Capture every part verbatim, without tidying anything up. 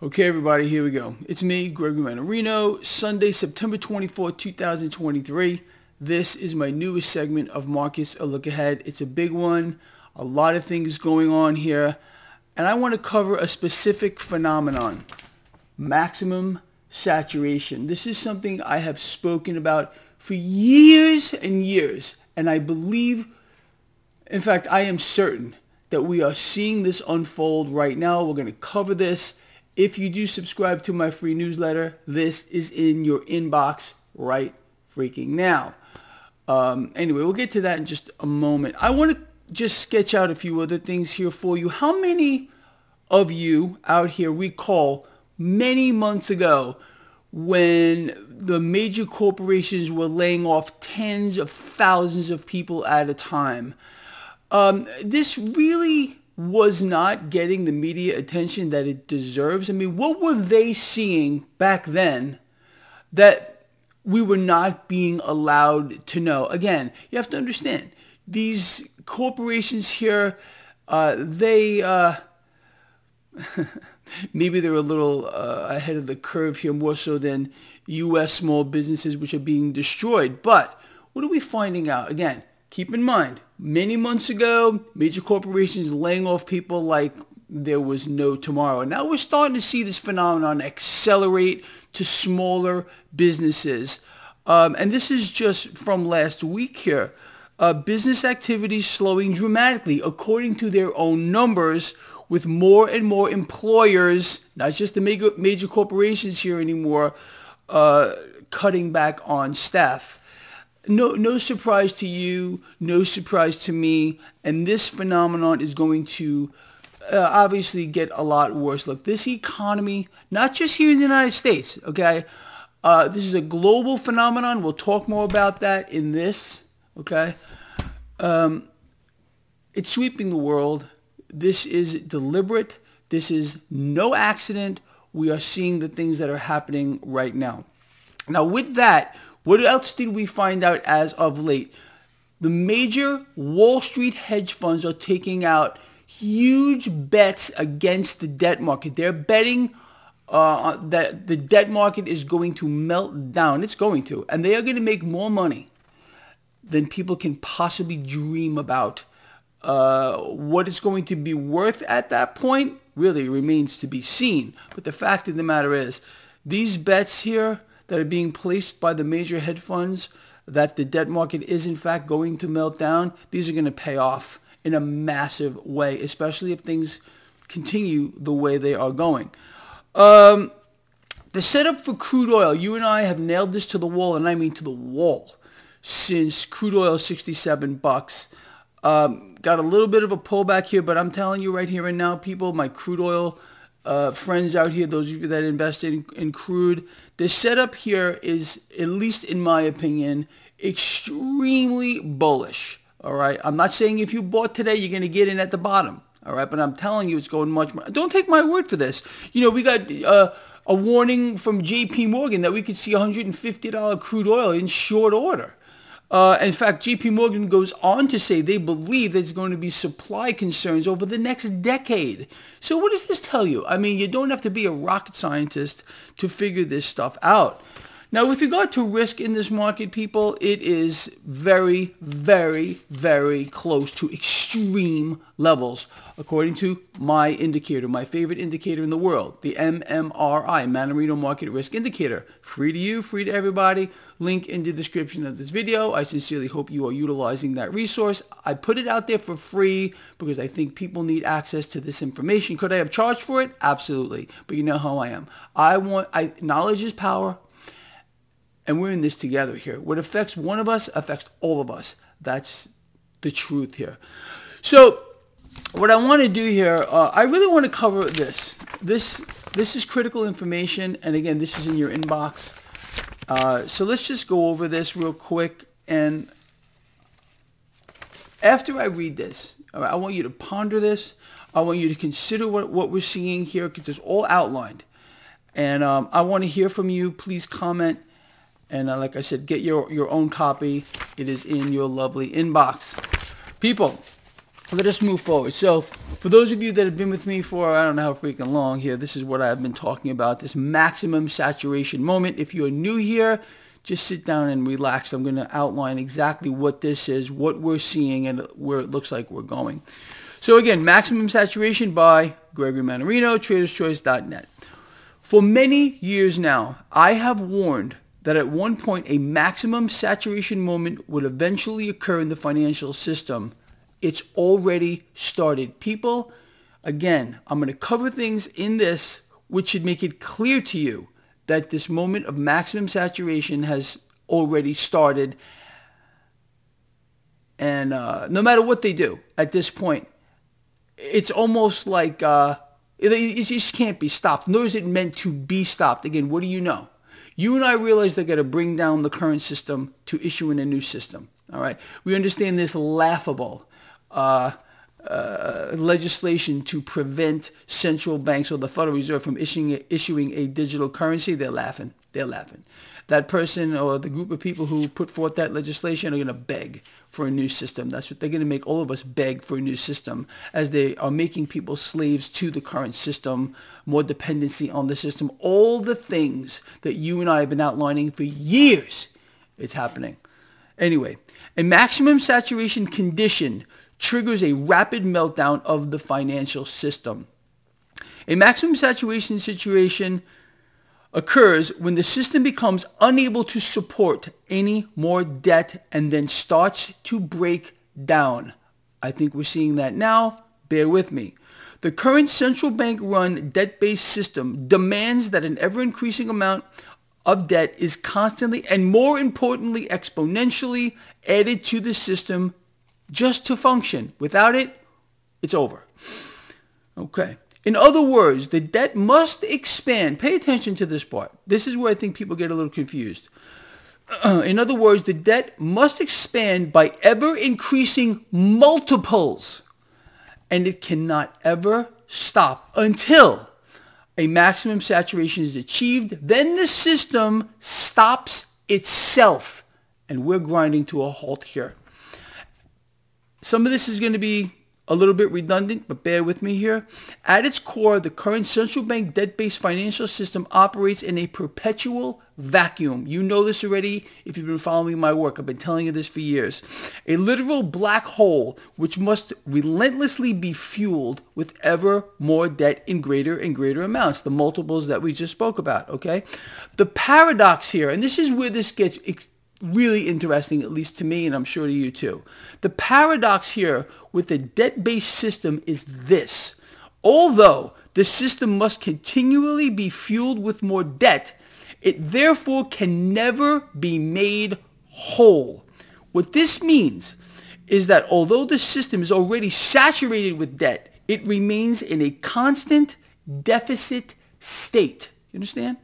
Okay, everybody, here we go. It's me, Gregory Mannarino, Sunday, September twenty-fourth, two thousand twenty-three. This is my newest segment of Markets A Look Ahead. It's a big one, a lot of things going on here, and I want to cover a specific phenomenon, maximum saturation. This is something I have spoken about for years and years, and I believe, in fact, I am certain that we are seeing this unfold right now. We're going to cover this. If you do subscribe to my free newsletter, this is in your inbox right freaking now. Um, anyway, we'll get to that in just a moment. I want to just sketch out a few other things here for you. How many of you out here recall many months ago when the major corporations were laying off tens of thousands of people at a time? Um, this really was not getting the media attention that it deserves. I mean, what were they seeing back then that we were not being allowed to know? Again, you have to understand, these corporations here, uh, they, uh, maybe they're a little uh, ahead of the curve here, more so than U S small businesses, which are being destroyed. But what are we finding out? Again, keep in mind, many months ago, major corporations laying off people like there was no tomorrow. And now we're starting to see this phenomenon accelerate to smaller businesses. Um, and this is just from last week here. Uh, business activity slowing dramatically, according to their own numbers, with more and more employers, not just the major, major corporations here anymore, uh, cutting back on staff. No, no surprise to you, no surprise to me, and this phenomenon is going to uh, obviously get a lot worse. Look, this economy, not just here in the United States, okay, uh, this is a global phenomenon. We'll talk more about that in this, okay. Um, it's sweeping the world. This is deliberate. This is no accident. We are seeing the things that are happening right now. Now, with that, what else did we find out as of late? The major Wall Street hedge funds are taking out huge bets against the debt market. They're betting uh, that the debt market is going to melt down. It's going to. And they are going to make more money than people can possibly dream about. Uh, what it's going to be worth at that point really remains to be seen. But the fact of the matter is, these bets here that are being placed by the major hedge funds that the debt market is in fact going to melt down, these are going to pay off in a massive way, especially if things continue the way they are going. Um, the setup for crude oil, you and I have nailed this to the wall, and I mean to the wall, since crude oil sixty-seven bucks. Um, got a little bit of a pullback here, but I'm telling you right here and now, people, my crude oil uh, friends out here, those of you that invested in, in crude, the setup here is, at least in my opinion, extremely bullish. All right. I'm not saying if you bought today, you're going to get in at the bottom. All right. But I'm telling you, it's going much more. Don't take my word for this. You know, we got uh, a warning from J P Morgan that we could see one hundred fifty dollars crude oil in short order. Uh, in fact, J P Morgan goes on to say they believe there's going to be supply concerns over the next decade. So what does this tell you? I mean, you don't have to be a rocket scientist to figure this stuff out. Now, with regard to risk in this market, people, it is very, very, very close to extreme levels, according to my indicator, my favorite indicator in the world, the M M R I, Mannarino Market Risk Indicator. Free to you, free to everybody. Link in the description of this video. I sincerely hope you are utilizing that resource. I put it out there for free because I think people need access to this information. Could I have charged for it? Absolutely. But you know how I am. I want, I, knowledge is power. And we're in this together here. What affects one of us affects all of us. That's the truth here. So what I want to do here, uh, I really want to cover this. This this is critical information. And again, this is in your inbox. Uh, so let's just go over this real quick. And after I read this, all right, I want you to ponder this. I want you to consider what, what we're seeing here because it's all outlined. And um, I want to hear from you. Please comment. And uh, like I said, get your, your own copy. It is in your lovely inbox. People, let us move forward. So for those of you that have been with me for, I don't know how freaking long here, this is what I've been talking about, this maximum saturation moment. If you're new here, just sit down and relax. I'm going to outline exactly what this is, what we're seeing, and where it looks like we're going. So again, maximum saturation by Gregory Mannarino, traders choice dot net. For many years now, I have warned that at one point a maximum saturation moment would eventually occur in the financial system. It's already started. People, again, I'm going to cover things in this which should make it clear to you that this moment of maximum saturation has already started. And uh, no matter what they do at this point, it's almost like uh, it, it just can't be stopped. Nor is it meant to be stopped. Again, what do you know? You and I realize they've got to bring down the current system to issue in a new system. All right. We understand this laughable uh, uh, legislation to prevent central banks or the Federal Reserve from issuing a, issuing a digital currency. They're laughing. They're laughing. That person or the group of people who put forth that legislation are going to beg for a new system. That's what they're going to make all of us beg for a new system, as they are making people slaves to the current system, more dependency on the system, all the things that you and I have been outlining for years. It's happening. Anyway, a maximum saturation condition triggers a rapid meltdown of the financial system. A maximum saturation situation occurs when the system becomes unable to support any more debt and then starts to break down. I think we're seeing that now. Bear with me. The current central bank-run debt-based system demands that an ever-increasing amount of debt is constantly and, more importantly, exponentially added to the system just to function. Without it, it's over. Okay. In other words, the debt must expand. Pay attention to this part. This is where I think people get a little confused. Uh, in other words, the debt must expand by ever-increasing multiples, and it cannot ever stop until a maximum saturation is achieved. Then the system stops itself, and we're grinding to a halt here. Some of this is going to be a little bit redundant, but bear with me here. At its core, the current central bank debt-based financial system operates in a perpetual vacuum. You know this already if you've been following my work. I've been telling you this for years. A literal black hole which must relentlessly be fueled with ever more debt in greater and greater amounts, the multiples that we just spoke about, okay? The paradox here, and this is where this gets really interesting, at least to me, and I'm sure to you too. The paradox here with the debt-based system is this. Although the system must continually be fueled with more debt, it therefore can never be made whole. What this means is that although the system is already saturated with debt, it remains in a constant deficit state. You understand?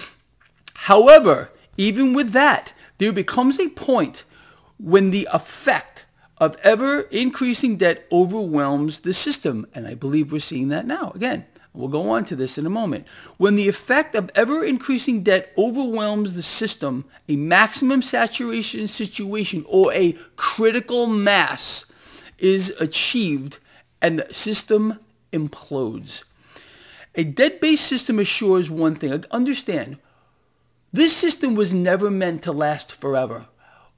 However, even with that, there becomes a point when the effect of ever-increasing debt overwhelms the system. And I believe we're seeing that now. Again, we'll go on to this in a moment. When the effect of ever-increasing debt overwhelms the system, a maximum saturation situation or a critical mass is achieved and the system implodes. A debt-based system assures one thing. Understand, this system was never meant to last forever.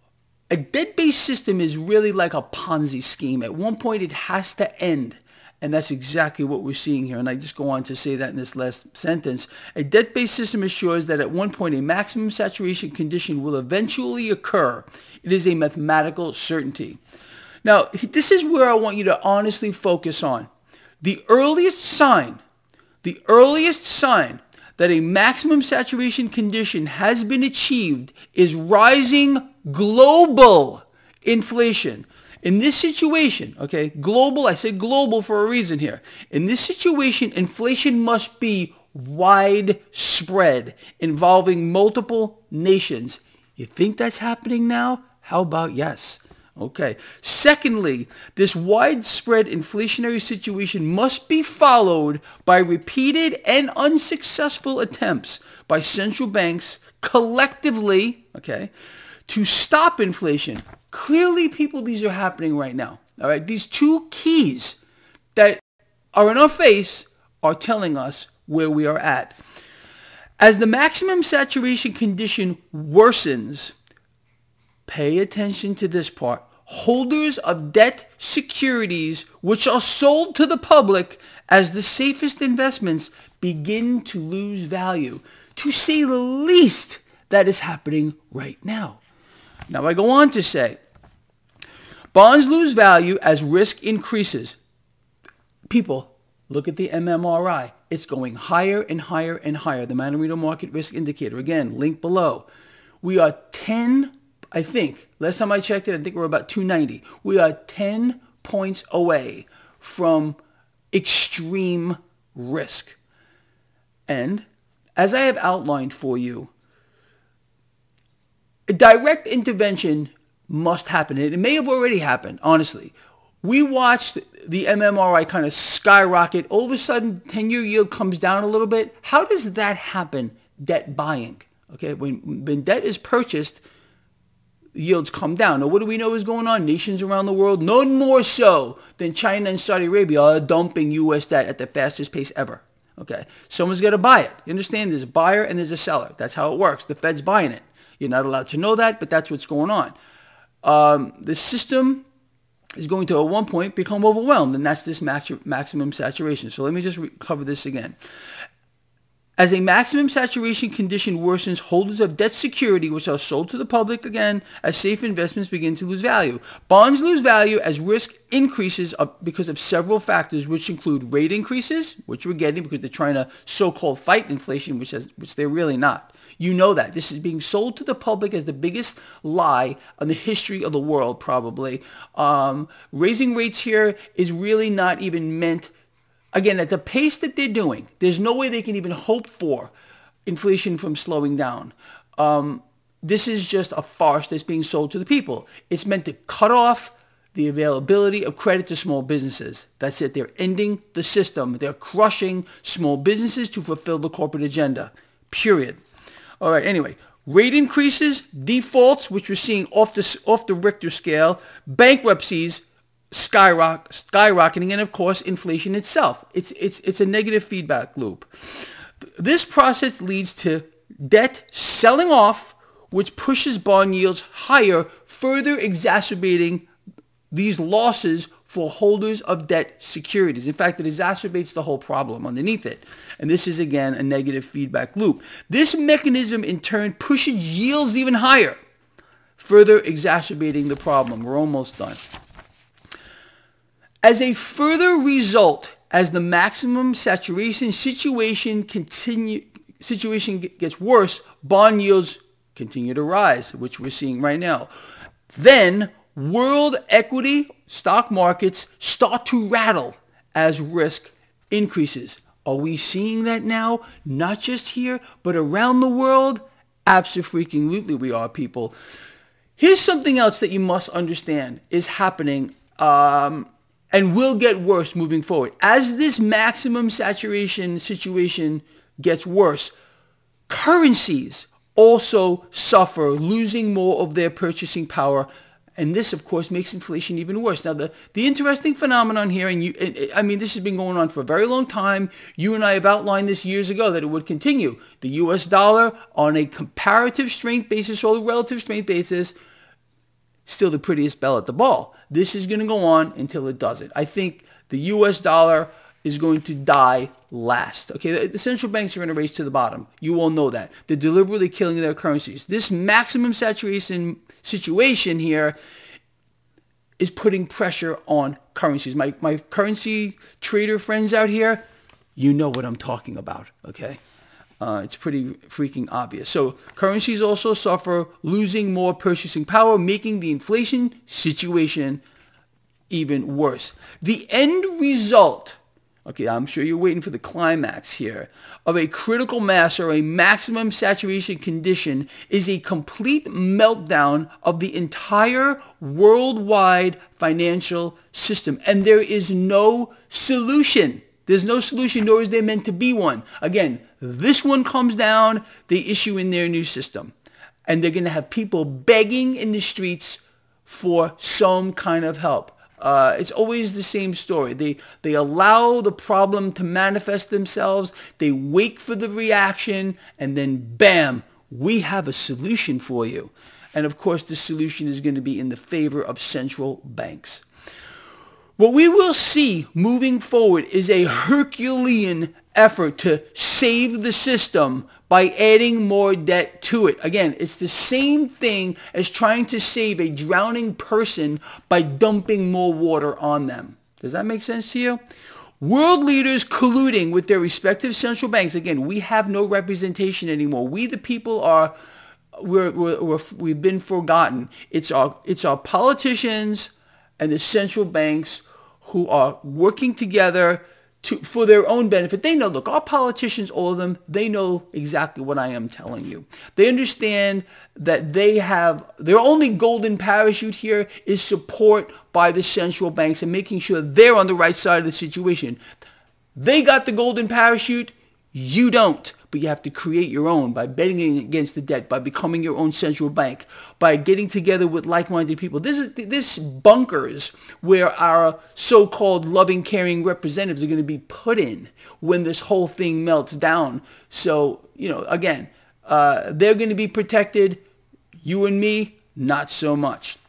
A debt-based system is really like a Ponzi scheme. At one point, it has to end. And that's exactly what we're seeing here. And I just go on to say that in this last sentence. A debt-based system assures that at one point, a maximum saturation condition will eventually occur. It is a mathematical certainty. Now, this is where I want you to honestly focus on. The earliest sign, the earliest sign that a maximum saturation condition has been achieved is rising global inflation. In this situation, okay, global, I said global for a reason here. In this situation, inflation must be widespread, involving multiple nations. You think that's happening now? How about yes? Okay. Secondly, this widespread inflationary situation must be followed by repeated and unsuccessful attempts by central banks collectively, okay, to stop inflation. Clearly, people, these are happening right now. All right, these two keys that are in our face are telling us where we are at. As the maximum saturation condition worsens, pay attention to this part. Holders of debt securities which are sold to the public as the safest investments begin to lose value. To say the least, that is happening right now. Now I go on to say, bonds lose value as risk increases. People, look at the M M R I. It's going higher and higher and higher. The Manarino Market Risk Indicator, again, link below. We are ten, I think, last time I checked it, I think we're about two ninety. We are ten points away from extreme risk. And as I have outlined for you, a direct intervention must happen. It may have already happened, honestly. We watched the M M R I kind of skyrocket. All of a sudden, ten-year yield comes down a little bit. How does that happen? Debt buying. Okay, when, when debt is purchased, yields come down. Now, what do we know is going on? Nations around the world, none more so than China and Saudi Arabia, are dumping U S debt at the fastest pace ever. Okay, someone's got to buy it. You understand? There's a buyer and there's a seller. That's how it works. The Fed's buying it. You're not allowed to know that, but that's what's going on. Um, the system is going to, at one point, become overwhelmed, and that's this max- maximum saturation. So let me just re- cover this again. As a maximum saturation condition worsens, holders of debt security, which are sold to the public again, as safe investments begin to lose value. Bonds lose value as risk increases because of several factors, which include rate increases, which we're getting because they're trying to so-called fight inflation, which, has, which they're really not. You know that. This is being sold to the public as the biggest lie in the history of the world, probably. Um, raising rates here is really not even meant, again, at the pace that they're doing, there's no way they can even hope for inflation from slowing down. Um, this is just a farce that's being sold to the people. It's meant to cut off the availability of credit to small businesses. That's it. They're ending the system. They're crushing small businesses to fulfill the corporate agenda, period. All right, anyway, rate increases, defaults, which we're seeing off the, off the Richter scale, bankruptcies, skyrock, skyrocketing, and of course, inflation itself. It's, it's, it's a negative feedback loop. This process leads to debt selling off, which pushes bond yields higher, further exacerbating these losses for holders of debt securities. In fact, it exacerbates the whole problem underneath it. And this is, again, a negative feedback loop. This mechanism, in turn, pushes yields even higher, further exacerbating the problem. We're almost done. As a further result, as the maximum saturation situation continue, situation gets worse, bond yields continue to rise, which we're seeing right now. Then world equity stock markets start to rattle as risk increases. Are we seeing that now? Not just here, but around the world? Abso-freaking-lutely we are, people. Here's something else that you must understand is happening um, and will get worse moving forward. As this maximum saturation situation gets worse, currencies also suffer, losing more of their purchasing power. And this, of course, makes inflation even worse. Now, the, the interesting phenomenon here, and you, and, I mean, this has been going on for a very long time. You and I have outlined this years ago that it would continue. The U S dollar, on a comparative strength basis or a relative strength basis, still the prettiest belle at the ball. This is going to go on until it doesn't. I think the U S dollar is going to die last. Okay, the, the central banks are in a race to the bottom. You all know that. They're deliberately killing their currencies. This maximum saturation situation here is putting pressure on currencies. My my currency trader friends out here, you know what I'm talking about, okay? Uh, it's pretty freaking obvious. So currencies also suffer, losing more purchasing power, making the inflation situation even worse. The end result, okay, I'm sure you're waiting for the climax here, of a critical mass or a maximum saturation condition is a complete meltdown of the entire worldwide financial system. And there is no solution. There's no solution, nor is there meant to be one. Again, this one comes down, they issue in their new system. And they're going to have people begging in the streets for some kind of help. Uh, it's always the same story. They they allow the problem to manifest themselves. They wait for the reaction, and then bam, we have a solution for you. And of course, the solution is going to be in the favor of central banks. What we will see moving forward is a Herculean effort to save the system by adding more debt to it. Again, it's the same thing as trying to save a drowning person by dumping more water on them. Does that make sense to you? World leaders colluding with their respective central banks. Again, we have no representation anymore. We, the people, are we're, we're, we're, we've been forgotten. It's our it's our politicians and the central banks who are working together to, for their own benefit. They know, look, our politicians, all of them, they know exactly what I am telling you. They understand that they have, their only golden parachute here is support by the central banks and making sure they're on the right side of the situation. They got the golden parachute, you don't. But you have to create your own by betting against the debt, by becoming your own central bank, by getting together with like-minded people. This is this bunkers where our so-called loving, caring representatives are going to be put in when this whole thing melts down. So, you know, again, uh, they're going to be protected. You and me, not so much.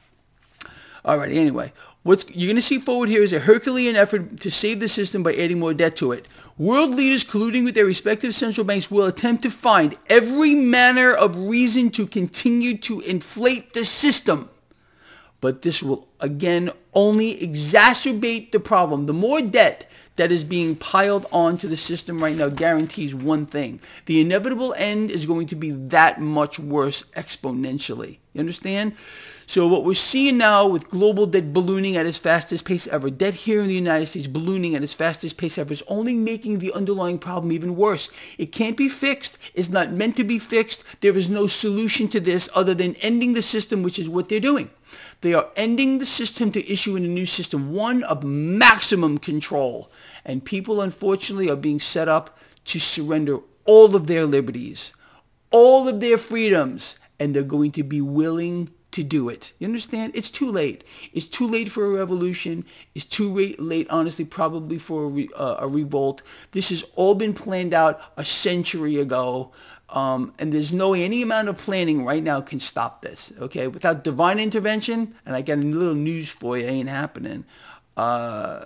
All right, anyway, what's you're going to see forward here is a Herculean effort to save the system by adding more debt to it. World leaders colluding with their respective central banks will attempt to find every manner of reason to continue to inflate the system. But this will, again, only exacerbate the problem. The more debt that is being piled onto the system right now guarantees one thing. The inevitable end is going to be that much worse exponentially. You understand? So what we're seeing now with global debt ballooning at its fastest pace ever, debt here in the United States ballooning at its fastest pace ever, is only making the underlying problem even worse. It can't be fixed. It's not meant to be fixed. There is no solution to this other than ending the system, which is what they're doing. They are ending the system to issue in a new system, one of maximum control. And people, unfortunately, are being set up to surrender all of their liberties, all of their freedoms, and they're going to be willing to do it. You understand? It's too late. It's too late for a revolution. It's too late, honestly, probably for a, re, uh, a revolt. This has all been planned out a century ago. Um, and there's no way any amount of planning right now can stop this. Okay? Without divine intervention, and I got a little news for you, ain't happening. Uh,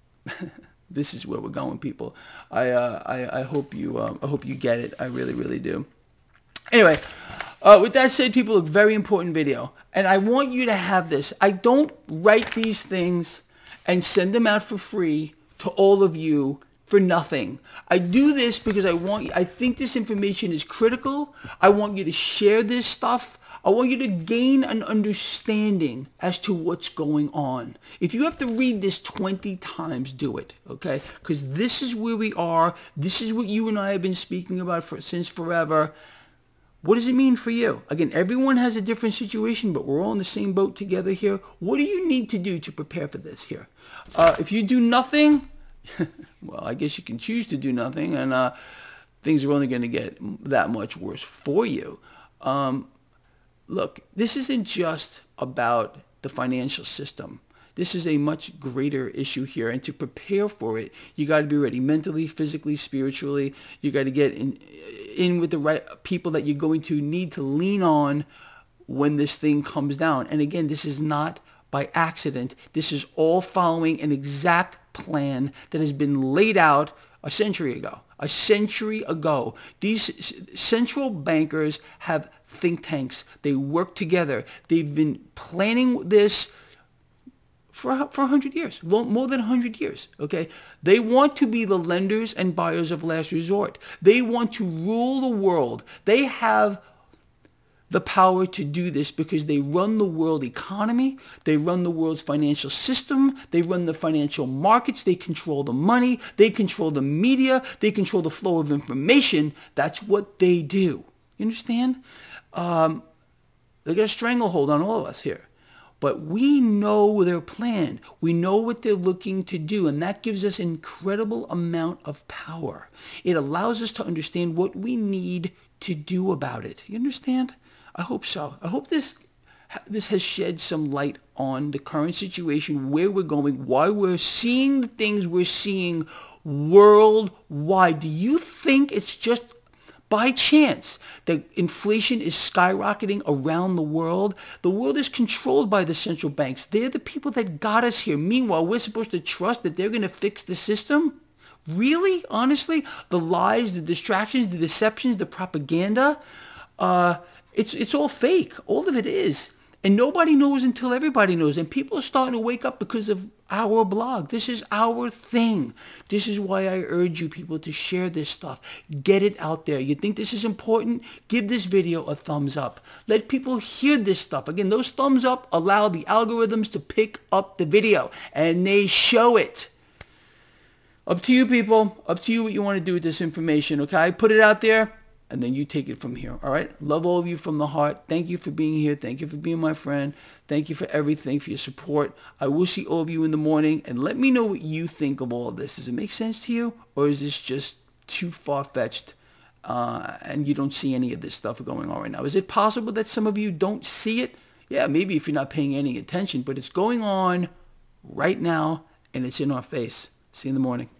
this is where we're going, people. I, uh, I, I hope you, um, I hope you get it. I really, really do. Anyway, uh, with that said, people, a very important video. And I want you to have this. I don't write these things and send them out for free to all of you for nothing. I do this because I want you, I think this information is critical. I want you to share this stuff. I want you to gain an understanding as to what's going on. If you have to read this twenty times, do it, okay? Because this is where we are. This is what you and I have been speaking about for, since forever. What does it mean for you? Again, everyone has a different situation, but we're all in the same boat together here. What do you need to do to prepare for this here? Uh, if you do nothing, well, I guess you can choose to do nothing, and uh, things are only going to get that much worse for you. Um, look, this isn't just about the financial system. This is a much greater issue here, and to prepare for it, you got to be ready mentally, physically, spiritually. You got to get in, in with the right people that you're going to need to lean on when this thing comes down. And again, this is not by accident. This is all following an exact plan that has been laid out a century ago. A century ago. These central bankers have think tanks. They work together. They've been planning this for, for one hundred years, more than one hundred years, okay? They want to be the lenders and buyers of last resort. They want to rule the world. They have the power to do this because they run the world economy, they run the world's financial system, they run the financial markets, they control the money, they control the media, they control the flow of information. That's what they do. You understand? Um, they got a stranglehold on all of us here. But we know their plan. We know what they're looking to do, and that gives us an incredible amount of power. It allows us to understand what we need to do about it. You understand? I hope so. I hope this this has shed some light on the current situation, where we're going, why we're seeing the things we're seeing worldwide. Do you think it's just by chance that inflation is skyrocketing around the world? The world is controlled by the central banks. They're the people that got us here. Meanwhile, we're supposed to trust that they're going to fix the system? Really? Honestly? The lies, the distractions, the deceptions, the propaganda, uh, it's, it's all fake. All of it is. And nobody knows until everybody knows. And people are starting to wake up because of our blog. This is our thing. This is why I urge you people to share this stuff. Get it out there. You think this is important? Give this video a thumbs up. Let people hear this stuff. Again, those thumbs up allow the algorithms to pick up the video. And they show it. Up to you, people. Up to you what you want to do with this information, okay? Put it out there. And then you take it from here, all right? Love all of you from the heart. Thank you for being here. Thank you for being my friend. Thank you for everything, for your support. I will see all of you in the morning. And let me know what you think of all of this. Does it make sense to you? Or is this just too far-fetched uh, and you don't see any of this stuff going on right now? Is it possible that some of you don't see it? Yeah, maybe if you're not paying any attention. But it's going on right now, and it's in our face. See you in the morning.